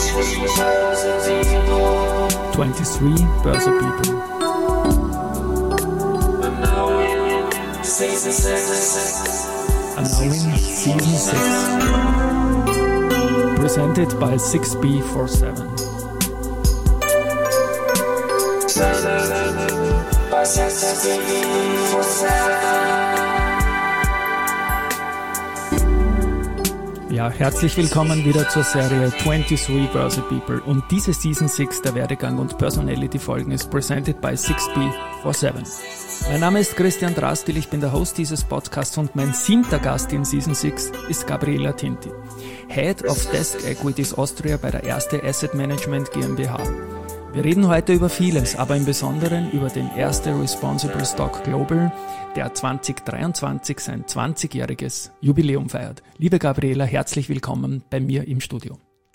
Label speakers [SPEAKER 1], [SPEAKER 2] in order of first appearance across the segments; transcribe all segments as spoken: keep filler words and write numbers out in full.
[SPEAKER 1] twenty-three Börse People. Announcing Season six. Presented by six B forty-seven. Ja, herzlich willkommen wieder zur Serie twenty-three Börse People. Und diese Season six der Werdegang und Personality Folgen ist presented by six B forty-seven. Mein Name ist Christian Drastil, ich bin der Host dieses Podcasts und mein siebter Gast in Season six ist Gabriela Tinti, Head of Desk Equities Austria bei der Erste Asset Management GmbH. Wir reden heute über vieles, aber im Besonderen über den Erste Responsible Stock Global, der zwanzig dreiundzwanzig sein zwanzigjähriges Jubiläum feiert. Liebe Gabriela, herzlich willkommen bei mir im Studio.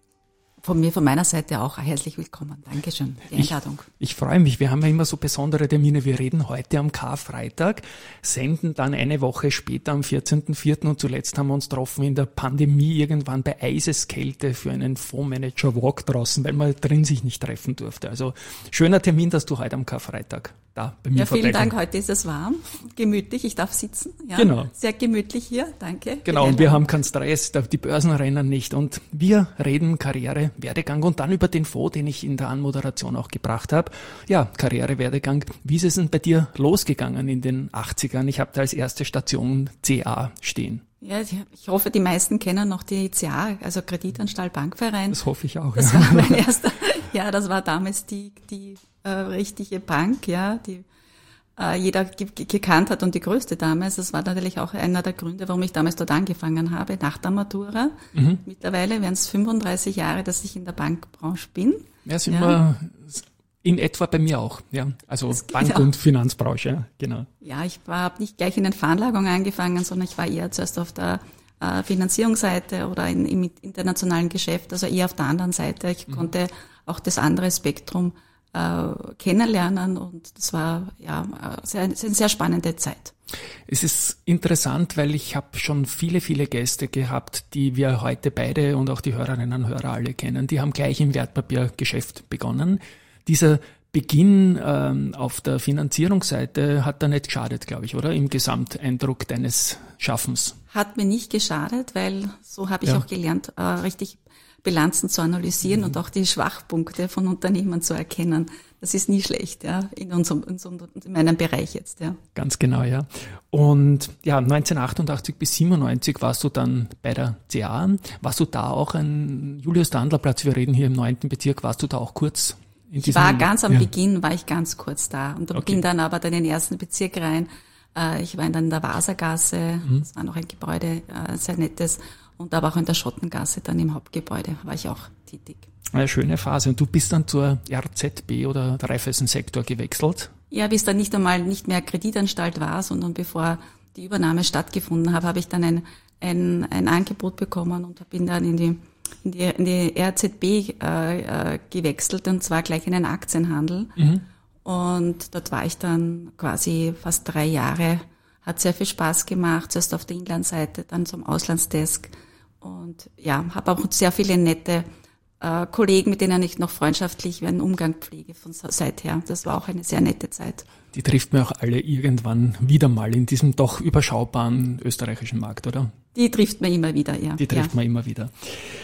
[SPEAKER 2] Von mir, von meiner Seite auch herzlich willkommen. Dankeschön für die Einladung.
[SPEAKER 1] Ich, ich freue mich. Wir haben ja immer so besondere Termine. Wir reden heute am Karfreitag, senden dann eine Woche später am vierzehnten vierten und zuletzt haben wir uns getroffen in der Pandemie irgendwann bei Eiseskälte für einen Fondsmanager-Walk draußen, weil man drin sich nicht treffen durfte. Also schöner Termin, dass du heute am Karfreitag da bei mir
[SPEAKER 2] Ja, vielen Dank. Heute ist es warm, gemütlich. Ich darf sitzen. Ja,
[SPEAKER 1] genau.
[SPEAKER 2] Sehr gemütlich hier. Danke.
[SPEAKER 1] Genau. Und wir haben keinen Stress, die Börsen rennen nicht. Und wir reden Karriere, Werdegang und dann über den Fonds, den ich in der Anmoderation auch gebracht habe. Ja, Karriere, Werdegang. Wie ist es denn bei dir losgegangen in den achtzigern? Ich habe da als erste Station C A stehen.
[SPEAKER 2] Ja, ich hoffe, die meisten kennen noch die C A, also Kreditanstalt Bankverein.
[SPEAKER 1] Das hoffe ich auch.
[SPEAKER 2] Das
[SPEAKER 1] ja.
[SPEAKER 2] war mein erster, ja, das war damals die, die äh, richtige Bank, ja, die äh, jeder ge- gekannt hat und die größte damals. Das war natürlich auch einer der Gründe, warum ich damals dort angefangen habe, nach der Matura. Mhm. Mittlerweile wären es fünfunddreißig Jahre, dass ich in der Bankbranche bin.
[SPEAKER 1] Ja, sind
[SPEAKER 2] ja.
[SPEAKER 1] wir in etwa bei mir auch, ja. Also Bank- und Finanzbranche, ja, genau.
[SPEAKER 2] Ja, ich habe nicht gleich in den Veranlagungen angefangen, sondern ich war eher zuerst auf der äh, Finanzierungsseite oder in, im internationalen Geschäft, also eher auf der anderen Seite. Ich mhm. konnte auch das andere Spektrum äh, kennenlernen und das war ja sehr, eine sehr spannende Zeit.
[SPEAKER 1] Es ist interessant, weil ich habe schon viele, viele Gäste gehabt, die wir heute beide und auch die Hörerinnen und Hörer alle kennen. Die haben gleich im Wertpapiergeschäft begonnen. Dieser Beginn ähm, auf der Finanzierungsseite hat da nicht geschadet, glaube ich, oder? Im Gesamteindruck deines Schaffens.
[SPEAKER 2] Hat mir nicht geschadet, weil so habe ich ja. auch gelernt, äh, richtig Bilanzen zu analysieren mhm. und auch die Schwachpunkte von Unternehmen zu erkennen. Das ist nie schlecht, ja, in unserem, in, unserem, in meinem Bereich jetzt, ja.
[SPEAKER 1] Ganz genau, ja. Und ja, neunzehnhundertachtundachtzig bis siebenundneunzig warst du dann bei der C A. Warst du da auch ein Julius-Dandler-Platz? Wir reden hier im neunten Bezirk. Warst du da auch kurz?
[SPEAKER 2] Ich war ganz am ja. Beginn, war ich ganz kurz da und da okay. ging dann aber dann in den ersten Bezirk rein. Ich war dann in der Wasergasse, mhm. das war noch ein Gebäude, sehr nettes, und aber auch in der Schottengasse, dann im Hauptgebäude war ich auch tätig.
[SPEAKER 1] Eine schöne Phase. Und du bist dann zur R Z B oder der Raiffeisen-Sektor gewechselt?
[SPEAKER 2] Ja, bis dann nicht einmal nicht mehr Kreditanstalt war, sondern bevor die Übernahme stattgefunden hat, habe ich dann ein, ein, ein Angebot bekommen und bin dann in die in die, in die R Z B äh, äh, gewechselt, und zwar gleich in den Aktienhandel. Mhm. Und dort war ich dann quasi fast drei Jahre. Hat sehr viel Spaß gemacht, zuerst auf der Inlandsseite, dann zum Auslandsdesk. Und ja, habe auch sehr viele nette äh, Kollegen, mit denen ich noch freundschaftlich einen Umgang pflege von seither. Das war auch eine sehr nette Zeit.
[SPEAKER 1] Die trifft man auch alle irgendwann wieder mal in diesem doch überschaubaren österreichischen Markt, oder?
[SPEAKER 2] Die trifft man immer wieder, ja.
[SPEAKER 1] Die trifft
[SPEAKER 2] ja.
[SPEAKER 1] man immer wieder.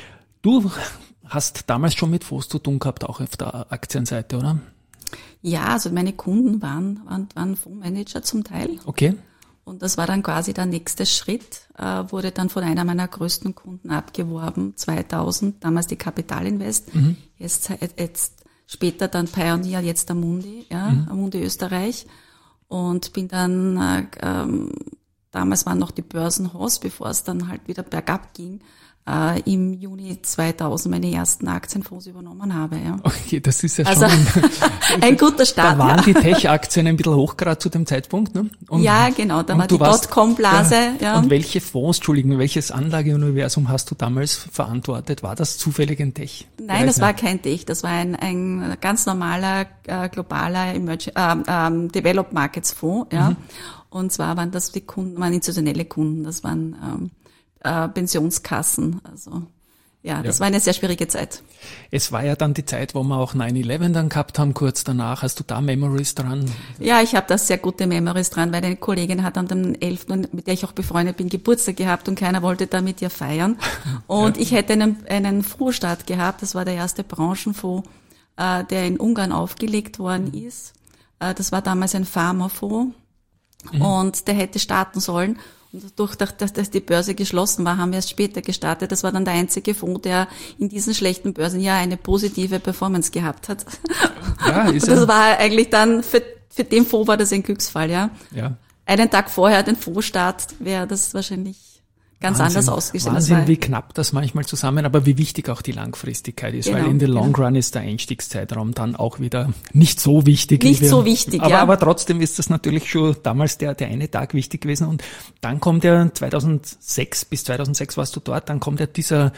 [SPEAKER 1] Du hast damals schon mit Fonds zu tun gehabt, auch auf der Aktienseite, oder?
[SPEAKER 2] Ja, also meine Kunden waren, waren, waren Fondsmanager zum Teil.
[SPEAKER 1] Okay.
[SPEAKER 2] Und das war dann quasi der nächste Schritt, äh, wurde dann von einer meiner größten Kunden abgeworben, zweitausend, damals die Kapitalinvest, mhm. jetzt, jetzt später dann Pioneer, jetzt Amundi, ja, mhm. Amundi Österreich. Und bin dann, äh, ähm, damals waren noch die Börsenhaus, bevor es dann halt wieder bergab ging, äh, im Juni zweitausend meine ersten Aktienfonds übernommen habe. Ja.
[SPEAKER 1] Okay, das ist ja
[SPEAKER 2] also,
[SPEAKER 1] schon
[SPEAKER 2] ein, ein guter Start.
[SPEAKER 1] Da waren
[SPEAKER 2] ja.
[SPEAKER 1] die Tech-Aktien ein bisschen hoch gerade zu dem Zeitpunkt. Ne? Und,
[SPEAKER 2] ja, genau, da war die Dotcom-Blase. Ja.
[SPEAKER 1] Ja. Und welche Fonds, Entschuldigung, welches Anlageuniversum hast du damals verantwortet? War das zufällig ein Tech?
[SPEAKER 2] Nein, das war kein Tech, das war ein, ein ganz normaler, äh, globaler Emerging, äh, ähm, Developed Markets Fonds. Ja. Mhm. Und zwar waren das die Kunden, waren institutionelle Kunden, das waren ähm, äh, Pensionskassen, also ja, das
[SPEAKER 1] ja.
[SPEAKER 2] war eine sehr schwierige Zeit.
[SPEAKER 1] Es war ja dann die Zeit, wo wir auch nine eleven dann gehabt haben, kurz danach. Hast du da Memories dran?
[SPEAKER 2] Ja, ich habe da sehr gute Memories dran, weil eine Kollegin hat an dem elften, mit der ich auch befreundet bin, Geburtstag gehabt und keiner wollte da mit ihr feiern. Und ja. ich hätte einen, einen Fondsstart gehabt, das war der erste Branchenfonds, äh, der in Ungarn aufgelegt worden ist. Äh, das war damals ein Pharmafonds mhm. und der hätte starten sollen. Und dadurch, dass, dass die Börse geschlossen war, haben wir erst später gestartet. Das war dann der einzige Fonds, der in diesem schlechten Börsenjahr eine positive Performance gehabt hat. Ja, ist und das ja. war eigentlich dann, für, für den Fonds war das ein Glücksfall, ja.
[SPEAKER 1] ja.
[SPEAKER 2] Einen Tag vorher, den Fondsstart, wäre das wahrscheinlich ganz
[SPEAKER 1] Wahnsinn,
[SPEAKER 2] anders ausgesehen.
[SPEAKER 1] Wahnsinn, wie knapp das manchmal zusammen, aber wie wichtig auch die Langfristigkeit ist, genau, weil in the long genau. run ist der Einstiegszeitraum dann auch wieder nicht so wichtig.
[SPEAKER 2] Nicht
[SPEAKER 1] wir,
[SPEAKER 2] so wichtig,
[SPEAKER 1] aber,
[SPEAKER 2] ja.
[SPEAKER 1] Aber trotzdem ist das natürlich schon damals der, der eine Tag wichtig gewesen und dann kommt ja zweitausendsechs, bis zweitausendsechs warst du dort, dann kommt ja dieser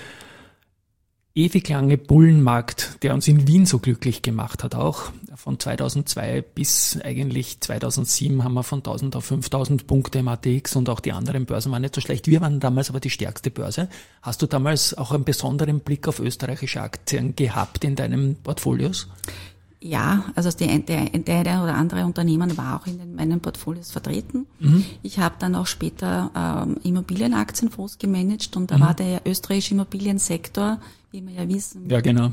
[SPEAKER 1] ewig lange Bullenmarkt, der uns in Wien so glücklich gemacht hat, auch von zweitausendzwei bis eigentlich zweitausendsieben haben wir von tausend auf fünftausend Punkte im A T X und auch die anderen Börsen waren nicht so schlecht. Wir waren damals aber die stärkste Börse. Hast du damals auch einen besonderen Blick auf österreichische Aktien gehabt in deinen Portfolios?
[SPEAKER 2] Ja, also die, der, der eine oder andere Unternehmen war auch in den, meinen Portfolios vertreten. Mhm. Ich habe dann auch später ähm, Immobilienaktienfonds gemanagt und da mhm. war der österreichische Immobiliensektor, wie wir ja wissen,
[SPEAKER 1] ja, genau.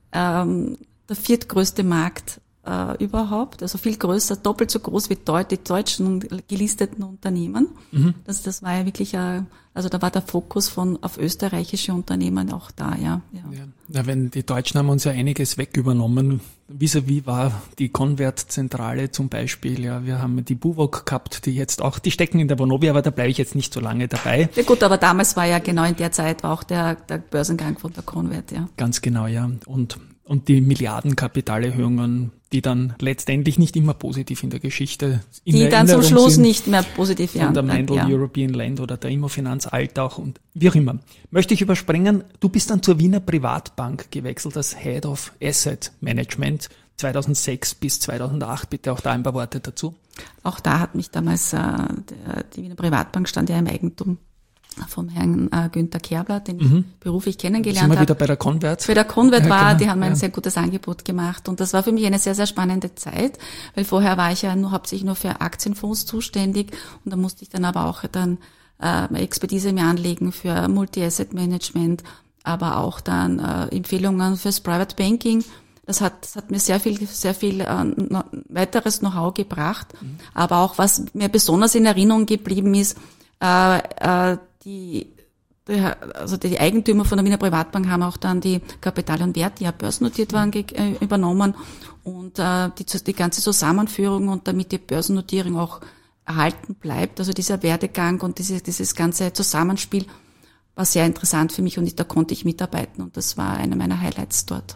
[SPEAKER 2] ähm, der viertgrößte Markt äh, überhaupt, also viel größer, doppelt so groß wie Deut- die deutschen gelisteten Unternehmen. Mhm. Das, das war ja wirklich, äh, also da war der Fokus von auf österreichische Unternehmen auch da, ja. Ja,
[SPEAKER 1] ja. ja wenn die Deutschen haben uns ja einiges weg übernommen. Vis-à-vis war die Convert-Zentrale zum Beispiel, ja, wir haben die Buwok gehabt, die jetzt auch, die stecken in der Vonovia, aber da bleibe ich jetzt nicht so lange dabei.
[SPEAKER 2] Ja gut, aber damals war ja genau in der Zeit war auch der, der Börsengang von der Convert, ja.
[SPEAKER 1] Ganz genau, ja. Und, und die Milliardenkapitalerhöhungen, die dann letztendlich nicht immer positiv in der Geschichte in
[SPEAKER 2] Die dann zum Schluss nicht mehr positiv
[SPEAKER 1] werden. Von der Mendel ja. European Land oder der Immofinanz Altach und wie auch immer. Möchte ich überspringen, du bist dann zur Wiener Privatbank gewechselt als Head of Asset Management zweitausendsechs bis zweitausendacht. Bitte auch da ein paar Worte dazu.
[SPEAKER 2] Auch da hat mich damals, äh, der, die Wiener Privatbank stand ja im Eigentum vom Herrn äh, Günther Kerbler, den ich mhm. beruflich kennengelernt habe.
[SPEAKER 1] Sind wir wieder bei der Convert?
[SPEAKER 2] Bei der Convert
[SPEAKER 1] ja,
[SPEAKER 2] war,
[SPEAKER 1] genau.
[SPEAKER 2] die haben mir
[SPEAKER 1] ja.
[SPEAKER 2] ein sehr gutes Angebot gemacht und das war für mich eine sehr, sehr spannende Zeit, weil vorher war ich ja nur hauptsächlich nur für Aktienfonds zuständig und da musste ich dann aber auch dann äh, Expertise mir anlegen für Multi-Asset-Management, aber auch dann äh, Empfehlungen fürs Private Banking. Das hat, das hat mir sehr viel, sehr viel äh, no, weiteres Know-how gebracht, mhm. aber auch was mir besonders in Erinnerung geblieben ist, äh, äh, Die, die, also die Eigentümer von der Wiener Privatbank haben auch dann die Kapital und Wert, die ja börsennotiert waren, ge, äh, übernommen und äh, die, die ganze Zusammenführung und damit die Börsennotierung auch erhalten bleibt. Also dieser Werdegang und dieses, dieses ganze Zusammenspiel war sehr interessant für mich und ich, da konnte ich mitarbeiten und das war einer meiner Highlights dort.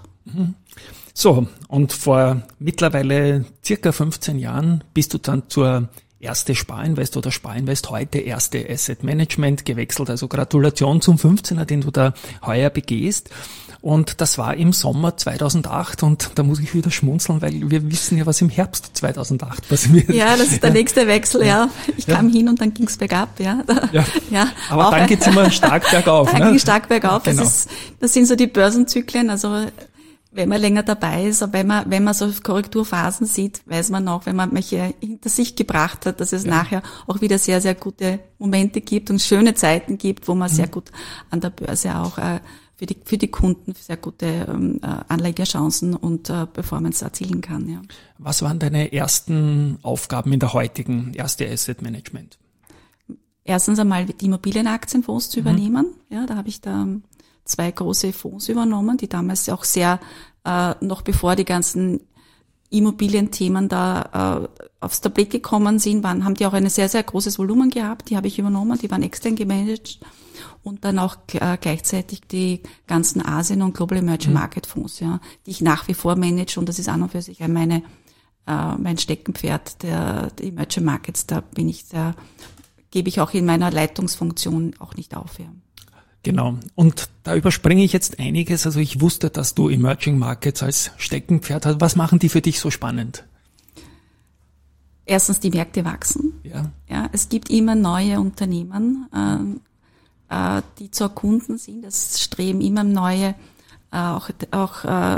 [SPEAKER 1] So, und vor mittlerweile circa fünfzehn Jahren bist du dann zur erste Sparinvest oder Sparinvest heute erste Asset Management gewechselt. Also Gratulation zum fünfzehner, den du da heuer begehst. Und das war im Sommer zweitausendacht und da muss ich wieder schmunzeln, weil wir wissen ja, was im Herbst zweitausendacht passiert.
[SPEAKER 2] Ja, das ist der nächste Wechsel, ja. Ich ja. kam hin und dann ging's bergab, ja.
[SPEAKER 1] ja. ja. Aber dann geht's immer stark bergauf.
[SPEAKER 2] Dann
[SPEAKER 1] ne?
[SPEAKER 2] ging stark bergauf.
[SPEAKER 1] Genau.
[SPEAKER 2] Das ist, das sind so die Börsenzyklen, also wenn man länger dabei ist, aber wenn man, wenn man so Korrekturphasen sieht, weiß man auch, wenn man welche hinter sich gebracht hat, dass es ja. nachher auch wieder sehr, sehr gute Momente gibt und schöne Zeiten gibt, wo man mhm. sehr gut an der Börse auch äh, für die, für die Kunden sehr gute ähm, Anlegerchancen und äh, Performance erzielen kann, ja.
[SPEAKER 1] Was waren deine ersten Aufgaben in der heutigen erste Asset Management?
[SPEAKER 2] Erstens einmal die Immobilienaktienfonds zu mhm. übernehmen, ja, da habe ich da zwei große Fonds übernommen, die damals auch sehr, äh, noch bevor die ganzen Immobilienthemen da äh, aufs Tablett gekommen sind, waren, haben die auch ein sehr, sehr großes Volumen gehabt. Die habe ich übernommen, die waren extern gemanagt. Und dann auch äh, gleichzeitig die ganzen Asien- und Global Emerging mhm. Market Fonds, ja, die ich nach wie vor manage. Und das ist an und für sich meine, äh, mein Steckenpferd der, der Emerging Markets. Da bin ich sehr, gebe ich auch in meiner Leitungsfunktion auch nicht auf, ja.
[SPEAKER 1] Genau. Und da überspringe ich jetzt einiges. Also ich wusste, dass du Emerging Markets als Steckenpferd hast. Was machen die für dich so spannend?
[SPEAKER 2] Erstens, die Märkte wachsen.
[SPEAKER 1] Ja.
[SPEAKER 2] Ja, es gibt immer neue Unternehmen, äh, äh, die zu erkunden sind. Das streben immer neue, äh, auch, auch äh,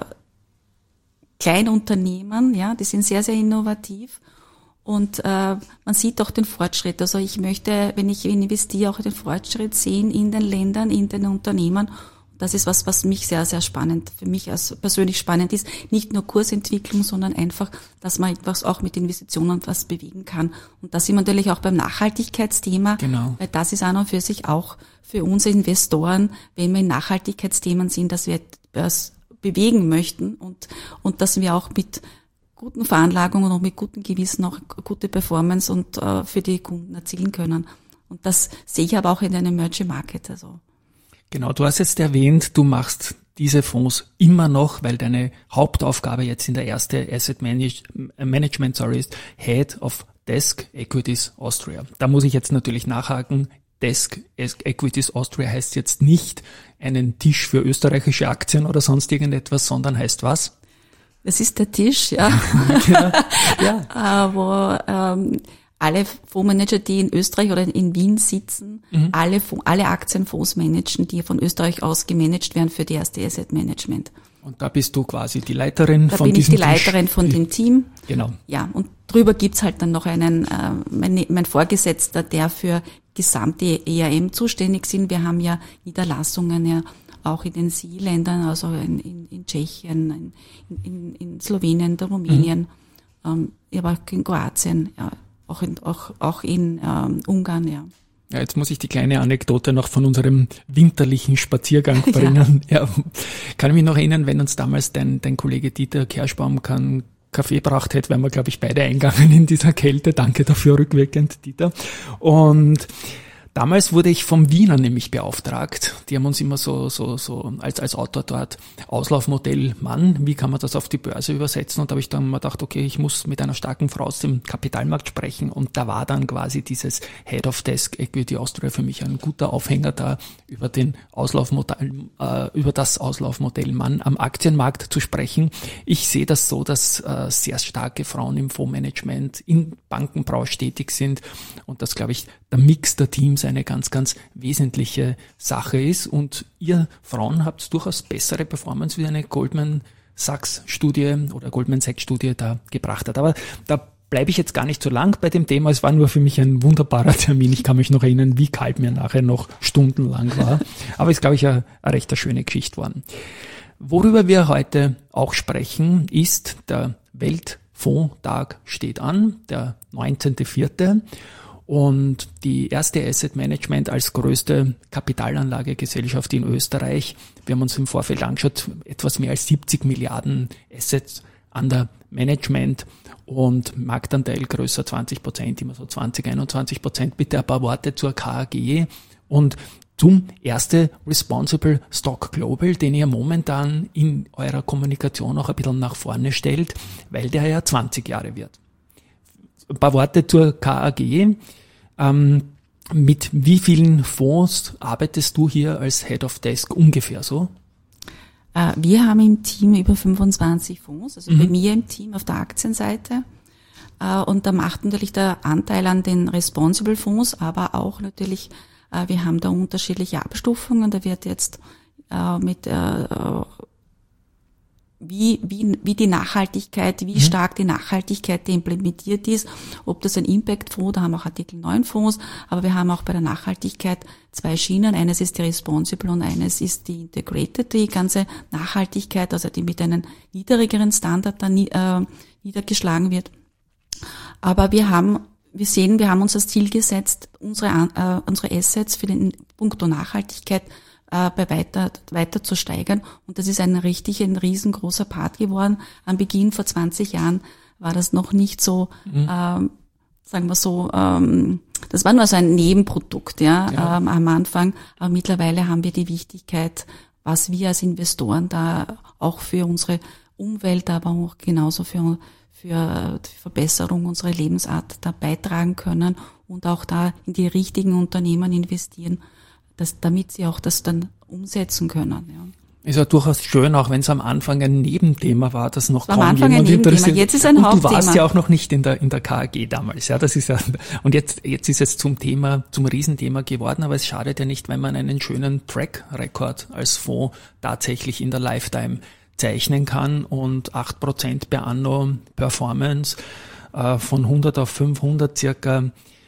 [SPEAKER 2] Kleinunternehmen, ja, die sind sehr, sehr innovativ. Und äh, man sieht auch den Fortschritt. Also ich möchte, wenn ich investiere, auch den Fortschritt sehen in den Ländern, in den Unternehmen. Das ist was, was mich sehr, sehr spannend, für mich als persönlich spannend ist. Nicht nur Kursentwicklung, sondern einfach, dass man etwas auch mit Investitionen was bewegen kann. Und da sind wir natürlich auch beim Nachhaltigkeitsthema.
[SPEAKER 1] Genau.
[SPEAKER 2] Weil das ist an und für sich auch für uns Investoren, wenn wir in Nachhaltigkeitsthemen sind, dass wir etwas bewegen möchten und, und dass wir auch mit guten Veranlagungen und mit gutem Gewissen auch gute Performance und äh, für die Kunden erzielen können. Und das sehe ich aber auch in einem Emerging Market. Also.
[SPEAKER 1] Genau, du hast jetzt erwähnt, du machst diese Fonds immer noch, weil deine Hauptaufgabe jetzt in der erste Asset Manage, Management sorry, ist Head of Desk Equities Austria. Da muss ich jetzt natürlich nachhaken. Desk Equities Austria heißt jetzt nicht einen Tisch für österreichische Aktien oder sonst irgendetwas, sondern heißt was?
[SPEAKER 2] Das ist der Tisch, ja,
[SPEAKER 1] ja, ja.
[SPEAKER 2] wo ähm, alle Fondsmanager, die in Österreich oder in Wien sitzen, mhm. alle, alle Aktienfonds managen, die von Österreich aus gemanagt werden für die erste Asset Management.
[SPEAKER 1] Und da bist du quasi die Leiterin
[SPEAKER 2] da
[SPEAKER 1] von diesem Tisch.
[SPEAKER 2] Da bin ich die Leiterin von dem Team.
[SPEAKER 1] Genau.
[SPEAKER 2] Ja, und drüber gibt's halt dann noch einen, äh, mein, mein Vorgesetzter, der für gesamte E R M zuständig sind. Wir haben ja Niederlassungen ja auch in den S I E-Ländern, also in, in, in Tschechien, in, in, in Slowenien, in Rumänien, mhm. ähm, aber auch in Kroatien, ja. Auch in, auch, auch in ähm, Ungarn, ja.
[SPEAKER 1] Ja, jetzt muss ich die kleine Anekdote noch von unserem winterlichen Spaziergang bringen. Ja. Ja, kann ich mich noch erinnern, wenn uns damals dein, dein Kollege Dieter Kerschbaum keinen Kaffee gebracht hätte, wären wir, glaube ich, beide eingegangen in dieser Kälte. Danke dafür rückwirkend, Dieter. Und damals wurde ich vom Wiener nämlich beauftragt. Die haben uns immer so, so, so als, als Autor dort Auslaufmodell Mann. Wie kann man das auf die Börse übersetzen? Und da habe ich dann mal gedacht, okay, ich muss mit einer starken Frau aus dem Kapitalmarkt sprechen. Und da war dann quasi dieses Head of Desk Equity Austria für mich ein guter Aufhänger da, über den Auslaufmodell, äh, über das Auslaufmodell Mann am Aktienmarkt zu sprechen. Ich sehe das so, dass äh, sehr starke Frauen im Fondsmanagement in Bankenbranche tätig sind und das, glaube ich, der Mix der Teams eine ganz, ganz wesentliche Sache ist. Und ihr Frauen habt durchaus bessere Performance, wie eine Goldman Sachs Studie oder Goldman Sachs Studie da gebracht hat. Aber da bleibe ich jetzt gar nicht so lang bei dem Thema. Es war nur für mich ein wunderbarer Termin. Ich kann mich noch erinnern, wie kalt mir nachher noch stundenlang war. Aber ist, glaube ich, eine, eine recht eine schöne Geschichte geworden. Worüber wir heute auch sprechen, ist der Weltfondstag steht an, der neunzehnter vierte Und die erste Asset Management als größte Kapitalanlagegesellschaft in Österreich, wir haben uns im Vorfeld angeschaut, etwas mehr als siebzig Milliarden Assets under Management und Marktanteil größer zwanzig Prozent, immer so zwanzig, einundzwanzig Prozent. Bitte ein paar Worte zur K A G und zum erste Responsible Stock Global, den ihr momentan in eurer Kommunikation auch ein bisschen nach vorne stellt, weil der ja zwanzig Jahre wird. Ein paar Worte zur K A G. Ähm, mit wie vielen Fonds arbeitest du hier als Head of Desk ungefähr so?
[SPEAKER 2] Äh, wir haben im Team über fünfundzwanzig Fonds, also mhm. bei mir im Team auf der Aktienseite. Äh, und da macht natürlich der Anteil an den Responsible Fonds, aber auch natürlich, äh, wir haben da unterschiedliche Abstufungen. Da wird jetzt äh, mit äh, wie, wie, wie die Nachhaltigkeit, wie mhm. stark die Nachhaltigkeit implementiert ist, ob das ein Impact-Fonds, da haben wir auch Artikel neun Fonds, aber wir haben auch bei der Nachhaltigkeit zwei Schienen. Eines ist die Responsible und eines ist die Integrated, die ganze Nachhaltigkeit, also die mit einem niedrigeren Standard dann äh, niedergeschlagen wird. Aber wir haben, wir sehen, wir haben uns das Ziel gesetzt, unsere, äh, unsere Assets für den Punkto Nachhaltigkeit bei weiter, weiter zu steigern. Und das ist ein richtig, ein riesengroßer Part geworden. Am Beginn vor zwanzig Jahren war das noch nicht so, mhm. ähm, sagen wir so, ähm, das war nur so ein Nebenprodukt, ja, ja. Ähm, am Anfang. Aber mittlerweile haben wir die Wichtigkeit, was wir als Investoren da auch für unsere Umwelt, aber auch genauso für, für die Verbesserung unserer Lebensart da beitragen können und auch da in die richtigen Unternehmen investieren, dass, damit sie auch das dann umsetzen können. Ja.
[SPEAKER 1] Ist ja durchaus schön, auch wenn es am Anfang ein Nebenthema war, das noch
[SPEAKER 2] am
[SPEAKER 1] kaum
[SPEAKER 2] Anfang
[SPEAKER 1] jemand
[SPEAKER 2] ein Nebenthema.
[SPEAKER 1] interessiert.
[SPEAKER 2] Jetzt ist ein
[SPEAKER 1] und
[SPEAKER 2] Hauptthema.
[SPEAKER 1] Du warst ja auch noch nicht in der in der K A G damals, ja, das ist ja und jetzt jetzt ist es zum Thema, zum Riesenthema geworden, aber es schadet ja nicht, wenn man einen schönen Track Record als Fonds tatsächlich in der Lifetime zeichnen kann und acht Prozent per anno Performance äh, von hundert auf fünfhundert circa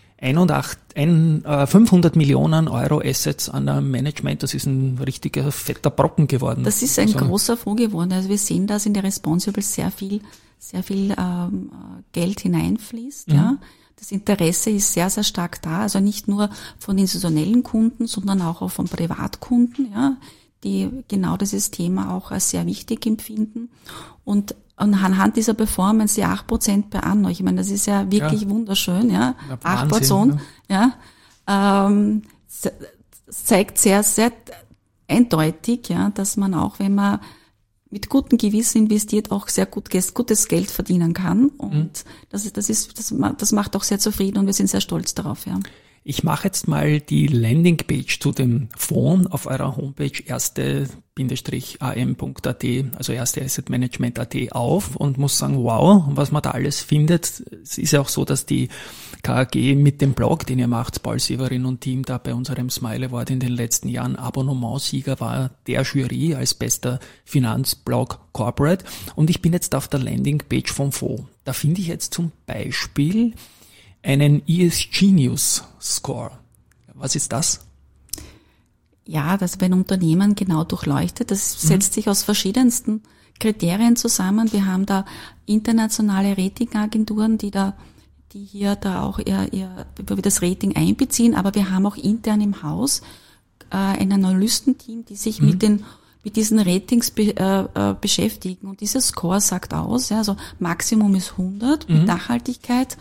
[SPEAKER 1] fünfhundert Millionen Euro Assets an der Management, das ist ein richtiger fetter Brocken geworden.
[SPEAKER 2] Das ist ein also, großer Fonds geworden. Also wir sehen, dass in die Responsibles sehr viel, sehr viel ähm, Geld hineinfließt. Mhm. Ja. Das Interesse ist sehr, sehr stark da. Also nicht nur von institutionellen Kunden, sondern auch von Privatkunden, ja, die genau dieses Thema auch als sehr wichtig empfinden. Und Und anhand dieser Performance, die acht Prozent per anno, ich meine, das ist ja wirklich ja. wunderschön, ja. ja acht Prozent, ja. ja ähm, zeigt sehr, sehr eindeutig, ja, dass man auch, wenn man mit gutem Gewissen investiert, auch sehr gut, gutes Geld verdienen kann. Und mhm. das ist, das ist, das, das macht auch sehr zufrieden und wir sind sehr stolz darauf, ja.
[SPEAKER 1] Ich mache jetzt mal die Landingpage zu dem Fonds auf eurer Homepage erste A M Punkt A T, also erste Asset Management Punkt A T auf und muss sagen, wow, was man da alles findet. Es ist ja auch so, dass die K A G mit dem Blog, den ihr macht, Paul Severin und Team, da bei unserem Smile Award in den letzten Jahren Abonnementsieger war, der Jury als bester Finanzblog Corporate. Und ich bin jetzt auf der Landingpage vom Fonds. Da finde ich jetzt zum Beispiel einen E S G News Score. Was ist das?
[SPEAKER 2] Ja, das wird ein Unternehmen genau durchleuchtet. Das setzt mhm. sich aus verschiedensten Kriterien zusammen. Wir haben da internationale Ratingagenturen, die da, die hier da auch ihr, ihr, über das Rating einbeziehen. Aber wir haben auch intern im Haus äh, ein Analystenteam, die sich mhm. mit den mit diesen Ratings be, äh, beschäftigen. Und dieser Score sagt aus, ja, also Maximum ist hundert mhm. mit Nachhaltigkeit.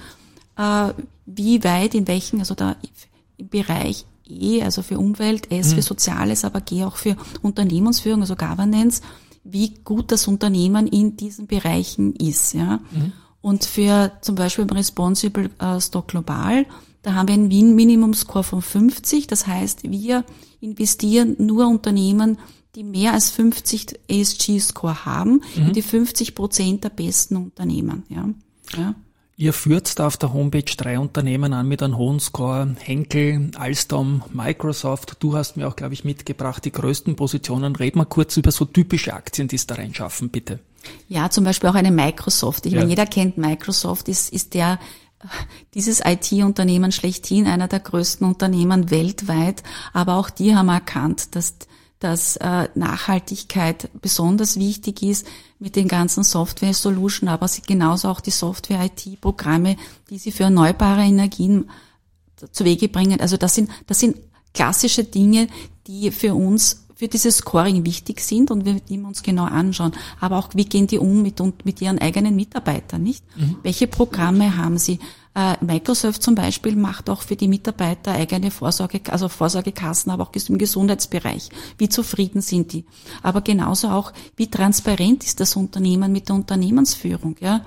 [SPEAKER 2] Wie weit, in welchen, also da im Bereich E, also für Umwelt, S für Soziales, aber G auch für Unternehmensführung, also Governance, wie gut das Unternehmen in diesen Bereichen ist, ja. Mhm. Und für zum Beispiel beim Responsible äh, Stock Global, da haben wir einen Minimum Score von fünfzig, das heißt, wir investieren nur Unternehmen, die mehr als fünfzig E S G Score haben, mhm. in die fünfzig Prozent der besten Unternehmen, ja. ja.
[SPEAKER 1] Ihr führt da auf der Homepage drei Unternehmen an mit einem hohen Score. Henkel, Alstom, Microsoft. Du hast mir auch, glaube ich, mitgebracht die größten Positionen. Red mal kurz über so typische Aktien, die es da reinschaffen, bitte.
[SPEAKER 2] Ja, zum Beispiel auch eine Microsoft. Ich ja. meine, jeder kennt Microsoft, ist, ist der, dieses I T-Unternehmen schlechthin, einer der größten Unternehmen weltweit. Aber auch die haben erkannt, dass dass äh, Nachhaltigkeit besonders wichtig ist mit den ganzen Software-Solution, aber sie genauso auch die Software-I T-Programme, die sie für erneuerbare Energien zu Wege bringen. Also das sind das sind klassische Dinge, die für uns, für dieses Scoring wichtig sind und wir die wir uns genau anschauen. Aber auch, wie gehen die um mit mit ihren eigenen Mitarbeitern, nicht? Mhm. Welche Programme haben sie? Microsoft zum Beispiel macht auch für die Mitarbeiter eigene Vorsorge, also Vorsorgekassen, aber auch im Gesundheitsbereich. Wie zufrieden sind die? Aber genauso auch, wie transparent ist das Unternehmen mit der Unternehmensführung? Ja,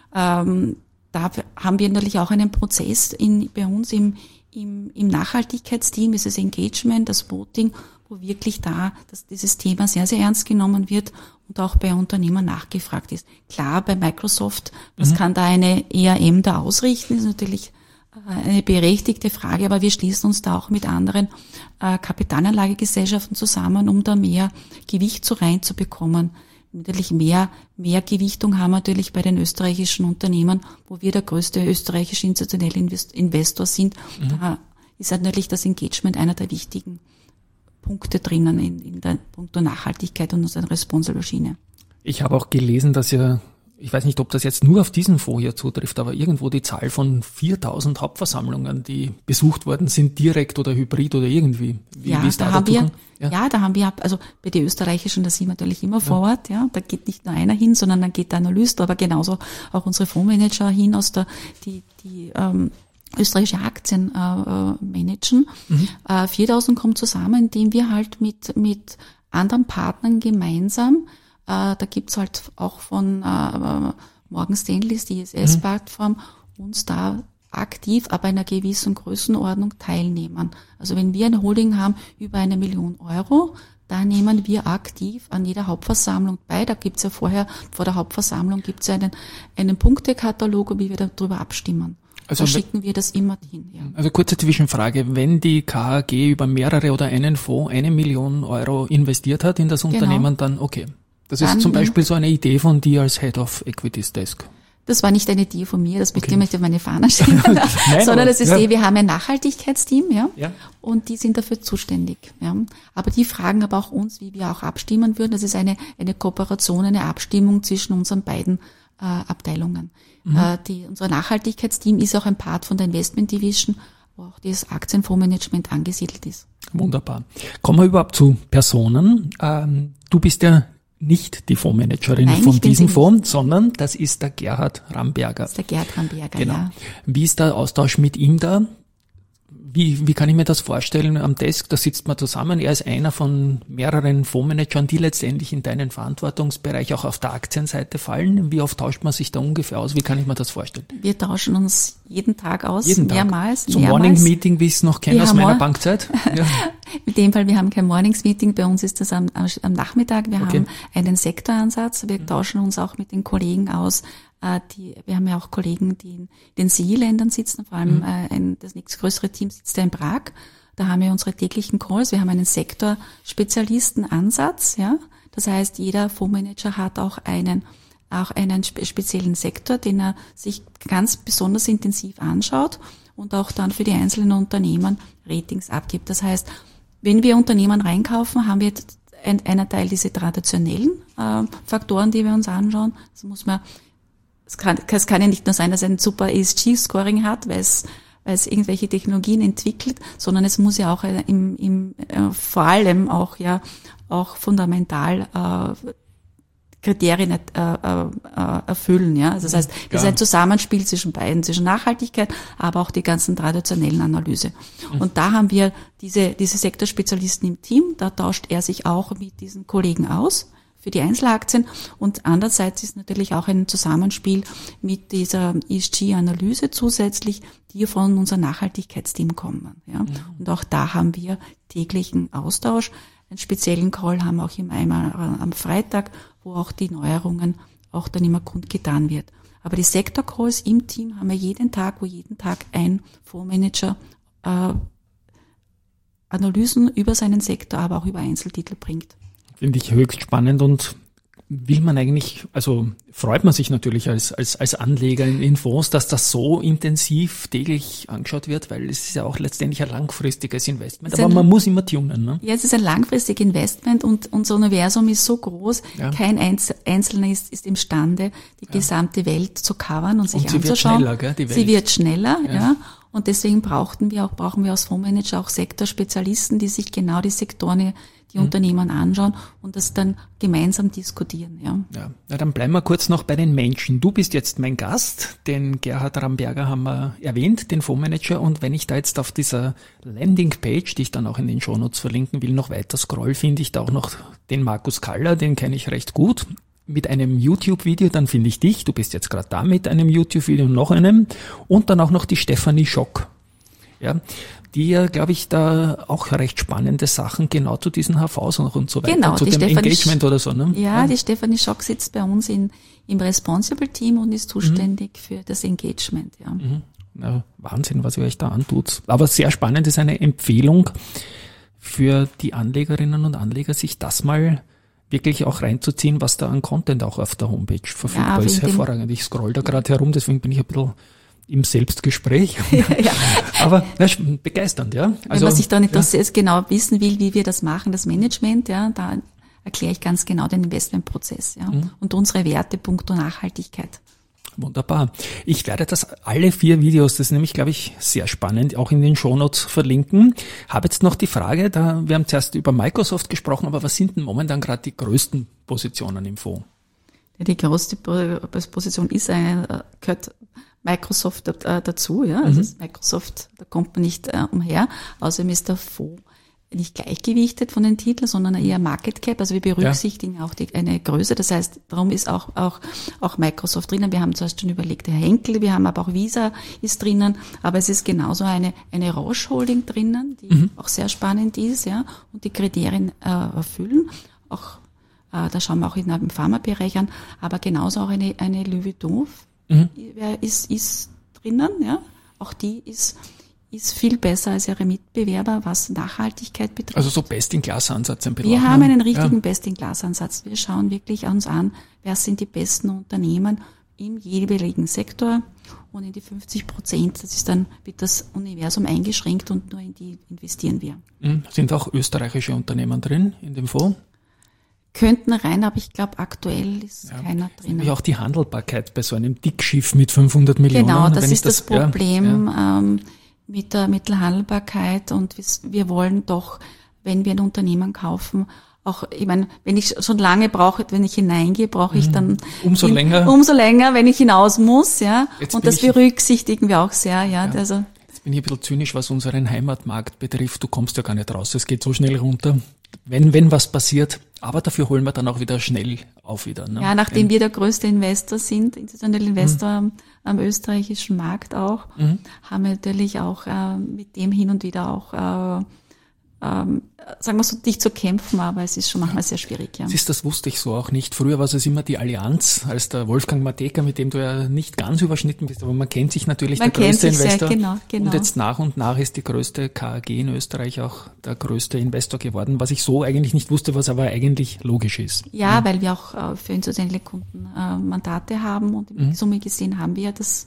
[SPEAKER 2] ähm, da haben wir natürlich auch einen Prozess in, bei uns im, im, im Nachhaltigkeitsteam, ist das Engagement, das Voting, wo wirklich da dass dieses Thema sehr, sehr ernst genommen wird und auch bei Unternehmern nachgefragt ist. Klar, bei Microsoft, was mhm. kann da eine E A M da ausrichten, ist natürlich eine berechtigte Frage, aber wir schließen uns da auch mit anderen äh, Kapitalanlagegesellschaften zusammen, um da mehr Gewicht so reinzubekommen. Natürlich mehr, mehr Gewichtung haben wir natürlich bei den österreichischen Unternehmen, wo wir der größte österreichische institutionelle Investor sind. Mhm. Da ist natürlich das Engagement einer der wichtigen Punkte drinnen in, in der Punkt der Nachhaltigkeit und unserer Responsible-Schiene.
[SPEAKER 1] Ich habe auch gelesen, dass ihr, ich weiß nicht, ob das jetzt nur auf diesen Fonds hier zutrifft, aber irgendwo die Zahl von viertausend Hauptversammlungen, die besucht worden sind, direkt oder hybrid oder irgendwie. Wie,
[SPEAKER 2] ja,
[SPEAKER 1] wie ist
[SPEAKER 2] da
[SPEAKER 1] da
[SPEAKER 2] haben wir,
[SPEAKER 1] ja?
[SPEAKER 2] ja, da haben wir, also bei den österreichischen, da sind wir natürlich immer ja. vor Ort, ja, da geht nicht nur einer hin, sondern dann geht der Analyst, aber genauso auch unsere Fondsmanager hin aus der, die, die, ähm, österreichische Aktien äh, managen. Mhm. Äh, viertausend kommt zusammen, indem wir halt mit mit anderen Partnern gemeinsam, äh, da gibt's halt auch von äh, Morgan Stanley, die I S S-Plattform, mhm. uns da aktiv, aber in einer gewissen Größenordnung teilnehmen. Also wenn wir eine Holding haben über eine Million Euro, da nehmen wir aktiv an jeder Hauptversammlung bei. Da gibt's ja vorher, vor der Hauptversammlung gibt's ja einen, einen Punktekatalog, wie wir darüber abstimmen. Also da schicken wir das immer hin. Ja.
[SPEAKER 1] Also kurze Zwischenfrage, wenn die K A G über mehrere oder einen Fonds eine Million Euro investiert hat in das Unternehmen, genau. dann okay. Das dann, ist zum Beispiel so eine Idee von dir als Head of Equities Desk.
[SPEAKER 2] Das war nicht eine Idee von mir, das möchte ich nicht auf meine Fahne schreiben, Nein, sondern das ist ja. die, wir haben ein Nachhaltigkeitsteam, ja, ja, und die sind dafür zuständig, ja. Aber die fragen aber auch uns, wie wir auch abstimmen würden. Das ist eine, eine Kooperation, eine Abstimmung zwischen unseren beiden äh, Abteilungen. Mhm. Äh, die, unser Nachhaltigkeitsteam ist auch ein Part von der Investment Division, wo auch das Aktienfondsmanagement angesiedelt ist.
[SPEAKER 1] Wunderbar. Kommen wir überhaupt zu Personen. Ähm, du bist ja nicht die Fondsmanagerin Nein, von diesem Fonds, sondern das ist der Gerhard Ramberger.
[SPEAKER 2] Das ist der Gerhard Ramberger,
[SPEAKER 1] genau.
[SPEAKER 2] ja.
[SPEAKER 1] Wie ist der Austausch mit ihm da? Wie, wie kann ich mir das vorstellen am Desk? Da sitzt man zusammen. Er ist einer von mehreren Fondsmanagern, die letztendlich in deinen Verantwortungsbereich auch auf der Aktienseite fallen. Wie oft tauscht man sich da ungefähr aus? Wie kann ich mir das vorstellen?
[SPEAKER 2] Wir tauschen uns jeden Tag aus,
[SPEAKER 1] jeden Tag.
[SPEAKER 2] mehrmals.
[SPEAKER 1] Zum mehrmals. Morning Meeting, wie ich es noch kenne aus meiner Bankzeit? Ja.
[SPEAKER 2] In dem Fall, wir haben kein Mornings Meeting, bei uns ist das am, am Nachmittag. Wir okay. haben einen Sektoransatz. Wir tauschen uns auch mit den Kollegen aus. Die, wir haben ja auch Kollegen, die in den C I-Ländern sitzen, vor allem mhm. ein, das nächstgrößere Team sitzt ja in Prag. Da haben wir unsere täglichen Calls. Wir haben einen Sektorspezialistenansatz, ja. Das heißt, jeder Fondsmanager hat auch einen, auch einen speziellen Sektor, den er sich ganz besonders intensiv anschaut und auch dann für die einzelnen Unternehmen Ratings abgibt. Das heißt, wenn wir Unternehmen reinkaufen, haben wir ein, einer Teil diese traditionellen äh, Faktoren, die wir uns anschauen. Das muss man Es kann, es kann ja nicht nur sein, dass er ein super E S G-Scoring hat, weil es, weil es irgendwelche Technologien entwickelt, sondern es muss ja auch im, im, äh, vor allem auch ja auch fundamental äh, Kriterien äh, äh, erfüllen. Ja, also das heißt, das ist ein Zusammenspiel zwischen beiden, zwischen Nachhaltigkeit, aber auch die ganzen traditionellen Analyse. Mhm. Und da haben wir diese diese Sektorspezialisten im Team. Da tauscht er sich auch mit diesen Kollegen aus für die Einzelaktien, und andererseits ist natürlich auch ein Zusammenspiel mit dieser E S G-Analyse zusätzlich, die von unserem Nachhaltigkeitsteam kommen. Ja. Mhm. Und auch da haben wir täglichen Austausch. Einen speziellen Call haben wir auch immer einmal am Freitag, wo auch die Neuerungen auch dann immer kundgetan wird. Aber die Sektor-Calls im Team haben wir jeden Tag, wo jeden Tag ein Fondsmanager äh, Analysen über seinen Sektor, aber auch über Einzeltitel bringt.
[SPEAKER 1] Finde ich höchst spannend, und will man eigentlich, also freut man sich natürlich als als als Anleger in, in Fonds, dass das so intensiv täglich angeschaut wird, weil es ist ja auch letztendlich ein langfristiges Investment, aber ein, man muss immer tunen. Ne?
[SPEAKER 2] Ja, es ist ein langfristiges Investment, und unser Universum ist so groß, ja. kein Einzelner ist, ist imstande, die ja. gesamte Welt zu covern und sich
[SPEAKER 1] und sie
[SPEAKER 2] anzuschauen.
[SPEAKER 1] Wird schneller, gell, die Welt.
[SPEAKER 2] Sie wird schneller, ja. ja. Und deswegen brauchten wir auch, brauchen wir als Fondsmanager auch Sektorspezialisten, die sich genau die Sektoren, die mhm. Unternehmen anschauen und das dann gemeinsam diskutieren. Ja.
[SPEAKER 1] Ja. Ja, dann bleiben wir kurz noch bei den Menschen. Du bist jetzt mein Gast, den Gerhard Ramberger haben wir erwähnt, den Fondsmanager, und wenn ich da jetzt auf dieser Landingpage, die ich dann auch in den Shownotes verlinken will, noch weiter scroll, finde ich da auch noch den Markus Kaller, den kenne ich recht gut, mit einem YouTube-Video, dann finde ich dich, du bist jetzt gerade da mit einem YouTube-Video und noch einem, und dann auch noch die Stefanie Schock, ja, die ja, glaube ich, da auch recht spannende Sachen genau zu diesen H Vs und so weiter,
[SPEAKER 2] genau,
[SPEAKER 1] zu dem
[SPEAKER 2] Stefanie
[SPEAKER 1] Engagement oder so. Ne?
[SPEAKER 2] Ja, ja, die Stefanie Schock sitzt bei uns in, im Responsible-Team und ist zuständig mhm. für das Engagement. Ja.
[SPEAKER 1] Mhm. Ja, Wahnsinn, was ihr euch da antut. Aber sehr spannend ist eine Empfehlung für die Anlegerinnen und Anleger, sich das mal wirklich auch reinzuziehen, was da an Content auch auf der Homepage verfügbar ja, ist. Hervorragend. Ich scroll da gerade herum, deswegen bin ich ein bisschen im Selbstgespräch. Ja, ja. Aber na, begeisternd, ja.
[SPEAKER 2] Also, wenn man sich da nicht ja. das jetzt genau wissen will, wie wir das machen, das Management, ja, da erkläre ich ganz genau den Investmentprozess, ja, mhm. und unsere Werte punkto Nachhaltigkeit.
[SPEAKER 1] Wunderbar. Ich werde das alle vier Videos, das ist nämlich, glaube ich, sehr spannend, auch in den Shownotes verlinken. Habe jetzt noch die Frage, da wir haben zuerst über Microsoft gesprochen, aber was sind denn momentan gerade die größten Positionen im Fonds?
[SPEAKER 2] Ja, die größte Position ist eine, gehört Microsoft dazu, ja, also mhm. Microsoft, da kommt man nicht äh, umher. Außerdem ist der Fonds nicht gleichgewichtet von den Titeln, sondern eher Market Cap. Also wir berücksichtigen ja auch die, eine Größe. Das heißt, darum ist auch, auch, auch Microsoft drinnen. Wir haben zuerst schon überlegt, der Henkel, wir haben aber auch Visa ist drinnen. Aber es ist genauso eine, eine Roche Holding drinnen, die mhm. auch sehr spannend ist, ja, und die Kriterien äh, erfüllen. Auch, äh, da schauen wir auch in einem Pharmabereich an. Aber genauso auch eine, eine Louis Vuitton mhm. ist, ist drinnen, ja. Auch die ist, ist viel besser als ihre Mitbewerber, was Nachhaltigkeit betrifft.
[SPEAKER 1] Also so Best-in-Class-Ansatz ein bisschen.
[SPEAKER 2] Wir haben einen richtigen ja. Best-in-Class-Ansatz. Wir schauen wirklich uns an, wer sind die besten Unternehmen im jeweiligen Sektor, und in die fünfzig Prozent, das ist dann, wird das Universum eingeschränkt und nur in die investieren wir.
[SPEAKER 1] Sind auch österreichische Unternehmen drin in dem Fonds?
[SPEAKER 2] Könnten rein, aber ich glaube, aktuell ist ja. keiner drin.
[SPEAKER 1] Ja, auch die Handelbarkeit bei so einem Dickschiff mit fünfhundert Millionen.
[SPEAKER 2] Genau, das ist das, das Problem. Ja, ja. Ähm, mit der Mittelhandelbarkeit, und wir wollen doch, wenn wir ein Unternehmen kaufen, auch, ich meine, wenn ich schon lange brauche, wenn ich hineingehe, brauche ich dann
[SPEAKER 1] umso
[SPEAKER 2] in,
[SPEAKER 1] länger,
[SPEAKER 2] umso länger, wenn ich hinaus muss, ja. Jetzt und das ich, berücksichtigen wir auch sehr, ja. ja. Also
[SPEAKER 1] jetzt bin ich ein bisschen zynisch, was unseren Heimatmarkt betrifft. Du kommst ja gar nicht raus. Es geht so schnell runter. Wenn, wenn was passiert, aber dafür holen wir dann auch wieder schnell auf wieder. Ne?
[SPEAKER 2] Ja, nachdem wir der größte Investor sind, institutionelle Investor mhm. am, am österreichischen Markt auch, mhm. haben wir natürlich auch äh, mit dem hin und wieder auch, äh, ähm, sagen wir so, dich zu kämpfen, aber es ist schon manchmal ja. sehr schwierig. Ja.
[SPEAKER 1] Siehst, das wusste ich so auch nicht. Früher war es immer die Allianz, als der Wolfgang Mateka, mit dem du ja nicht ganz überschnitten bist, aber man kennt sich natürlich, man der größte Investor.
[SPEAKER 2] Sehr, genau, genau.
[SPEAKER 1] Und jetzt nach und nach ist die größte K A G in Österreich auch der größte Investor geworden, was ich so eigentlich nicht wusste, was aber eigentlich logisch ist.
[SPEAKER 2] Ja, ja. weil wir auch äh, für institutionelle Kunden äh, Mandate haben, und in mhm. Summe gesehen haben wir das,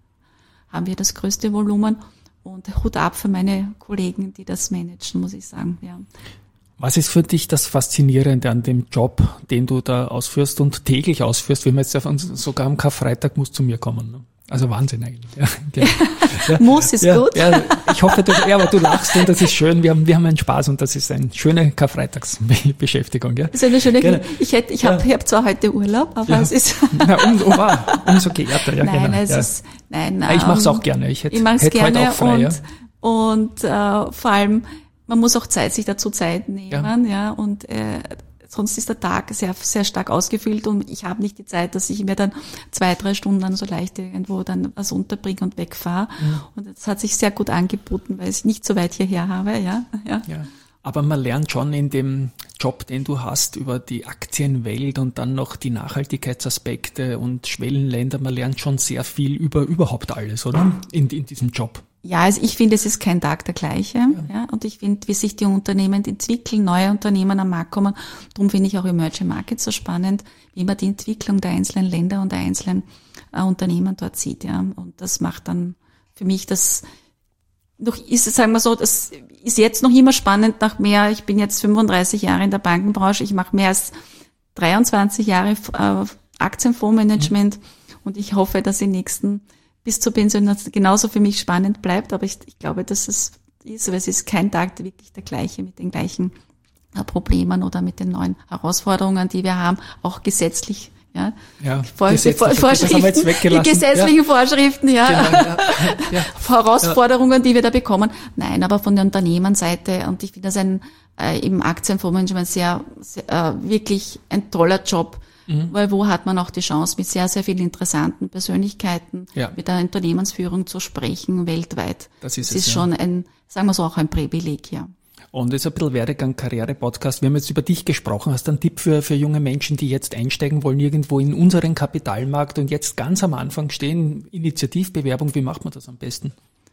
[SPEAKER 2] haben wir das größte Volumen. Und Hut ab für meine Kollegen, die das managen, muss ich sagen, ja.
[SPEAKER 1] Was ist für dich das Faszinierende an dem Job, den du da ausführst und täglich ausführst? Wenn wir jetzt davon, sogar am Karfreitag musst zu mir kommen, ne? Also Wahnsinn eigentlich. Ja, ja,
[SPEAKER 2] ja, Muss ist
[SPEAKER 1] ja,
[SPEAKER 2] gut.
[SPEAKER 1] Ja, ich hoffe, du, ja, aber du lachst und das ist schön. Wir haben, wir haben einen Spaß und das ist eine schöne Karfreitagsbeschäftigung. Ja.
[SPEAKER 2] Das ist eine schöne. Gerne. Ich hätte, ich habe, ja. ich habe zwar heute Urlaub, aber
[SPEAKER 1] ja.
[SPEAKER 2] es ist.
[SPEAKER 1] Na, um, oh, wow, umso geehrter. Ja,
[SPEAKER 2] nein,
[SPEAKER 1] genau.
[SPEAKER 2] es
[SPEAKER 1] ja.
[SPEAKER 2] ist, nein,
[SPEAKER 1] ja, ich mache es auch gerne. Ich hätte,
[SPEAKER 2] ich mach's
[SPEAKER 1] hätte
[SPEAKER 2] gerne
[SPEAKER 1] heute auch frei.
[SPEAKER 2] Und,
[SPEAKER 1] ja.
[SPEAKER 2] und äh, vor allem, man muss auch Zeit, sich dazu Zeit nehmen, ja, ja und äh, sonst ist der Tag sehr, sehr stark ausgefüllt, und ich habe nicht die Zeit, dass ich mir dann zwei, drei Stunden dann so leicht irgendwo dann was unterbringe und wegfahre. Mhm. Und das hat sich sehr gut angeboten, weil ich nicht so weit hierher habe, ja, ja.
[SPEAKER 1] ja. Aber man lernt schon in dem Job, den du hast, über die Aktienwelt und dann noch die Nachhaltigkeitsaspekte und Schwellenländer. Man lernt schon sehr viel über überhaupt alles, oder? In, in diesem Job.
[SPEAKER 2] Ja, also ich finde, es ist kein Tag der gleiche. Ja. Ja, und ich finde, wie sich die Unternehmen entwickeln, neue Unternehmen am Markt kommen. Darum finde ich auch Emerging Markets so spannend, wie man die Entwicklung der einzelnen Länder und der einzelnen äh, Unternehmen dort sieht. Ja, und das macht dann für mich das noch ist es, sagen wir so, das ist jetzt noch immer spannend nach mehr. Ich bin jetzt fünfunddreißig Jahre in der Bankenbranche. Ich mache mehr als dreiundzwanzig Jahre äh, Aktienfondsmanagement, mhm. und ich hoffe, dass die nächsten bis zur Pension genauso für mich spannend bleibt. Aber ich, ich glaube, dass es ist, weil es ist kein Tag wirklich der gleiche mit den gleichen äh, Problemen oder mit den neuen Herausforderungen, die wir haben, auch gesetzlich. Ja,
[SPEAKER 1] ja
[SPEAKER 2] Vor, Vor, Vorschriften, die gesetzlichen ja. Vorschriften, ja, genau, ja. Ja. Herausforderungen, die wir da bekommen. Nein, aber von der Unternehmensseite, und ich finde das ein äh, im Aktienfondsmanagement sehr, sehr äh, wirklich ein toller Job, mhm. weil wo hat man auch die Chance, mit sehr, sehr vielen interessanten Persönlichkeiten, ja. mit der Unternehmensführung zu sprechen weltweit. Das ist, das ist es, schon ja. ein, sagen wir so, auch ein Privileg, ja.
[SPEAKER 1] Und das ist ein bisschen Werdegang, Karriere-Podcast. Wir haben jetzt über dich gesprochen. Hast du einen Tipp für, für junge Menschen, die jetzt einsteigen wollen, irgendwo in unseren Kapitalmarkt und jetzt ganz am Anfang stehen? Initiativbewerbung, wie macht man das am besten?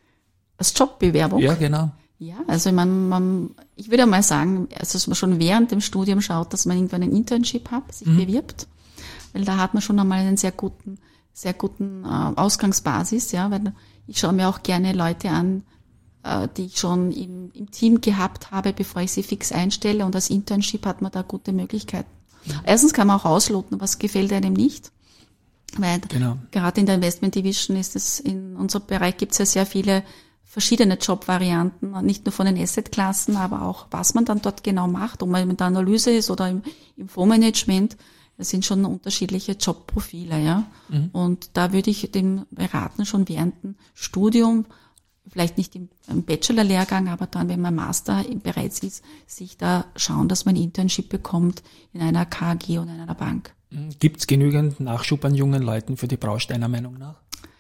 [SPEAKER 2] Als Jobbewerbung?
[SPEAKER 1] Ja, genau.
[SPEAKER 2] Ja, also man, man, ich würde mal sagen, also dass man schon während dem Studium schaut, dass man irgendwann ein Internship hat, sich mhm. bewirbt. Weil da hat man schon einmal einen sehr guten, sehr guten äh, Ausgangsbasis, ja, weil ich schaue mir auch gerne Leute an, die ich schon im, im Team gehabt habe, bevor ich sie fix einstelle. Und als Internship hat man da gute Möglichkeiten. Mhm. Erstens kann man auch ausloten, was gefällt einem nicht. Weil genau. gerade in der Investment Division ist es, in unserem Bereich gibt es ja sehr viele verschiedene Jobvarianten, nicht nur von den Assetklassen, aber auch, was man dann dort genau macht, ob man in der Analyse ist oder im, im Fondsmanagement. Das sind schon unterschiedliche Jobprofile, ja. Mhm. Und da würde ich dem beraten, schon während dem Studium vielleicht nicht im, im Bachelor-Lehrgang, aber dann, wenn man Master bereits ist, sich da schauen, dass man ein Internship bekommt in einer K G oder in einer Bank.
[SPEAKER 1] Gibt es genügend Nachschub an jungen Leuten für die Branche deiner Meinung nach?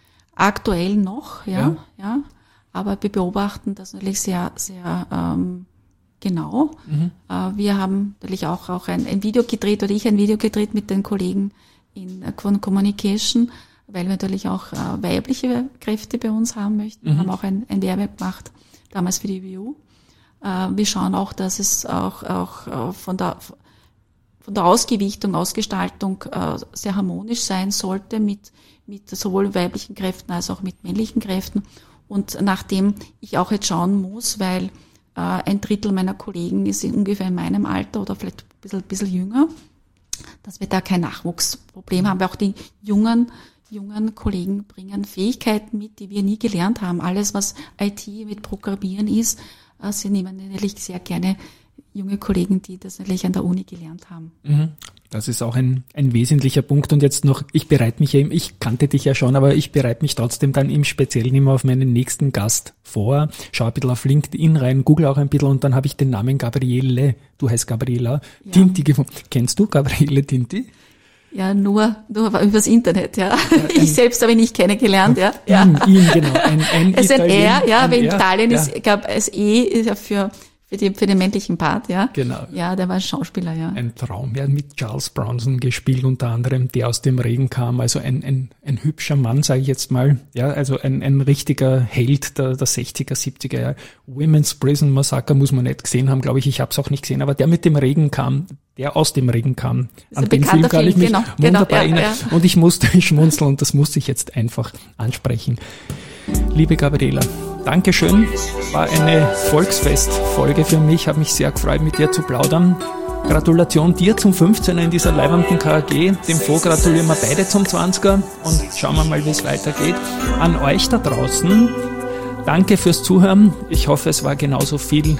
[SPEAKER 2] Aktuell noch, ja,
[SPEAKER 1] ja.
[SPEAKER 2] ja. Aber wir beobachten das natürlich sehr, sehr ähm, genau. Mhm. Äh, wir haben natürlich auch, auch ein, ein Video gedreht, oder ich ein Video gedreht mit den Kollegen in von Communication, weil wir natürlich auch äh, weibliche Kräfte bei uns haben möchten. Wir mhm. haben auch ein, ein Werbe gemacht, damals für die View. Äh, wir schauen auch, dass es auch, auch äh, von der von der Ausgewichtung, Ausgestaltung äh, sehr harmonisch sein sollte mit mit sowohl weiblichen Kräften als auch mit männlichen Kräften. Und nachdem ich auch jetzt schauen muss, weil äh, ein Drittel meiner Kollegen ist in ungefähr in meinem Alter oder vielleicht ein bisschen, ein bisschen jünger, dass wir da kein Nachwuchsproblem haben, weil auch die jungen jungen Kollegen bringen Fähigkeiten mit, die wir nie gelernt haben. Alles, was I T mit Programmieren ist, äh, sie nehmen natürlich sehr gerne junge Kollegen, die das natürlich an der Uni gelernt haben.
[SPEAKER 1] Das ist auch ein, ein wesentlicher Punkt. Und jetzt noch, ich bereite mich ja, ich kannte dich ja schon, aber ich bereite mich trotzdem dann im Speziellen immer auf meinen nächsten Gast vor, schaue ein bisschen auf LinkedIn rein, google auch ein bisschen und dann habe ich den Namen Gabriele, du heißt Gabriela, ja. Tinti gefunden. Kennst du Gabriele Tinti?
[SPEAKER 2] Ja, nur, nur übers Internet, ja. ja ich ein, selbst habe ihn nicht kennengelernt, ja.
[SPEAKER 1] Ihn, ja. ihn genau. Ein, ein
[SPEAKER 2] es ist ein R, ja, aber in
[SPEAKER 1] R,
[SPEAKER 2] Italien
[SPEAKER 1] ja.
[SPEAKER 2] ist, ich glaube, das E ist ja für Für, die, für den männlichen Part, ja.
[SPEAKER 1] Genau.
[SPEAKER 2] Ja, der war ein Schauspieler, ja.
[SPEAKER 1] Ein Traum. Er hat mit Charles Bronson gespielt, unter anderem, der aus dem Regen kam. Also ein, ein, ein hübscher Mann, sage ich jetzt mal. Ja, also ein, ein richtiger Held der, der sechziger, siebziger Jahre. Women's Prison Massacre muss man nicht gesehen haben, glaube ich. Ich habe es auch nicht gesehen. Aber der mit dem Regen kam, der aus dem Regen kam. An den Film kann ich mich
[SPEAKER 2] genau,
[SPEAKER 1] wunderbar
[SPEAKER 2] genau,
[SPEAKER 1] erinnern.
[SPEAKER 2] Ja, ja.
[SPEAKER 1] Und ich musste schmunzeln und das musste ich jetzt einfach ansprechen. Liebe Gabriela, Dankeschön. War eine Volksfest-Folge für mich. Habe mich sehr gefreut, mit dir zu plaudern. Gratulation dir zum fünfzehner in dieser leibenden K A G. Dem Flo gratulieren wir beide zum zwanziger und schauen wir mal, wie es weitergeht. An euch da draußen, danke fürs Zuhören. Ich hoffe, es war genauso viel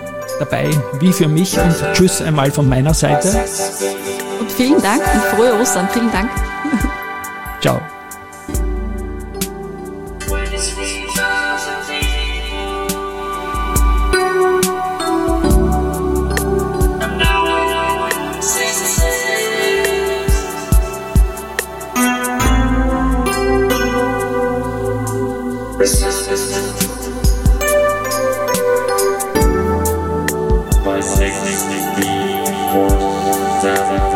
[SPEAKER 1] dabei wie für mich und tschüss einmal von meiner Seite.
[SPEAKER 2] Und vielen Dank und frohe Ostern. Vielen Dank.
[SPEAKER 1] Ciao.
[SPEAKER 3] By six, four, seven.